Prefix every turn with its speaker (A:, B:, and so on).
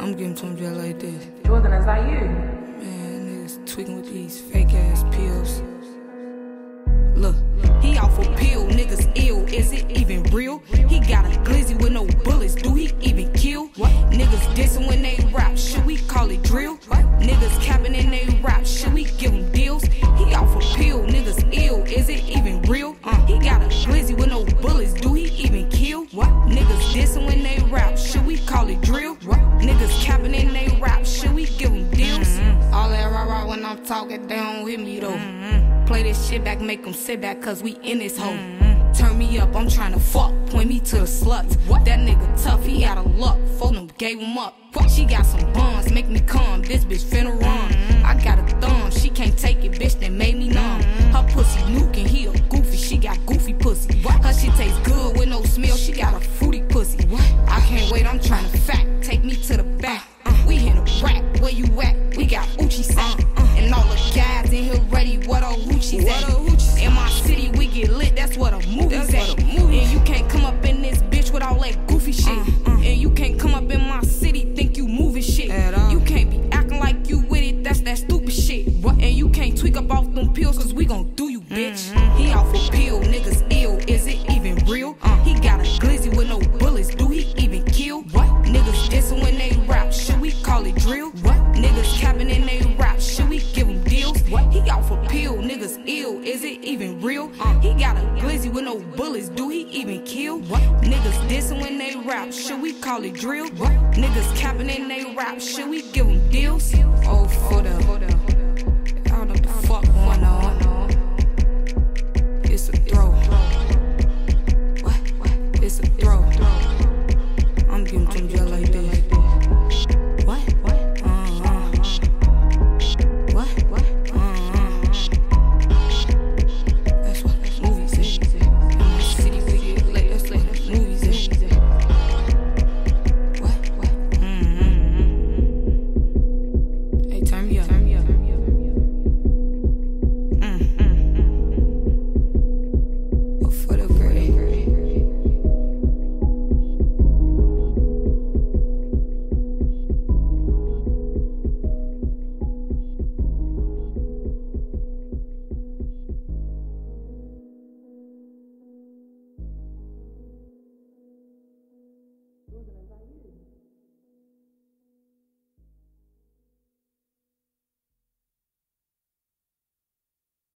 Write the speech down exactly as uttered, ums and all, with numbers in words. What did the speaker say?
A: I'm getting to him just like this.
B: Jordan, is that you?
A: Man, niggas tweaking with these fake ass pills. Look, he off a pill, niggas ill, is it even real? He got a glizzy with no bullets, do he even kill? What? Niggas dissing when they rap, should we call it drill? What? Niggas capping in they rap, should we give them deals? He off a pill, niggas ill, is it even real? Uh, he got a glizzy with no bullets, do he even kill? What? Niggas dissing when they rap, should we call it drill? What? Niggas capping in they rap, should we give them deals? Mm-hmm. All that rah rah when I'm talking, they don't hit me though. Mm-hmm. Play this shit back, make them sit back, cause we in this hole. Mm-hmm. Turn me up, I'm tryna fuck, point me to the sluts. What? That nigga tough, he out of luck, for them gave him up. What? She got some buns, make me come, this bitch finna run. Mm-hmm. I got a thumb, she can't take it, bitch, that made me numb. Mm-hmm. Her pussy nuking, he a goofy, she got goofy pussy. What? Her shit tastes good with no smell, she got a fruity pussy. What? I can't wait, I'm tryna fact, take me to the back. Uh, uh, we in a rack, where you at? We got Uchi sack. Uh, uh, and all the guys in here ready, what a hoochie's at. In my city, we get lit, that's what a movie's at. Movie. And you can't come up in this bitch with all that goofy shit. Uh, uh, and you can't come up in my city, think you moving shit. You can't be acting like you with it, that's that stupid shit. What? And you can't tweak up off them pills, cause we gon' do you, bitch. Mm-hmm. He off a pill, niggas ill, is it even real? Uh, he got a glizzy with no bullets, do he even kill? What? Niggas dissing when they rap, should we call it drill? What? Niggas capping in they rap, should we give them deals? What? He off a pill, niggas ill, is it even real? Uh, he got a glizzy with no bullets, do he even kill? What? Niggas dissing when they rap, should we call it drill? What? Niggas capping in they rap, should we give them deals? Oh, for the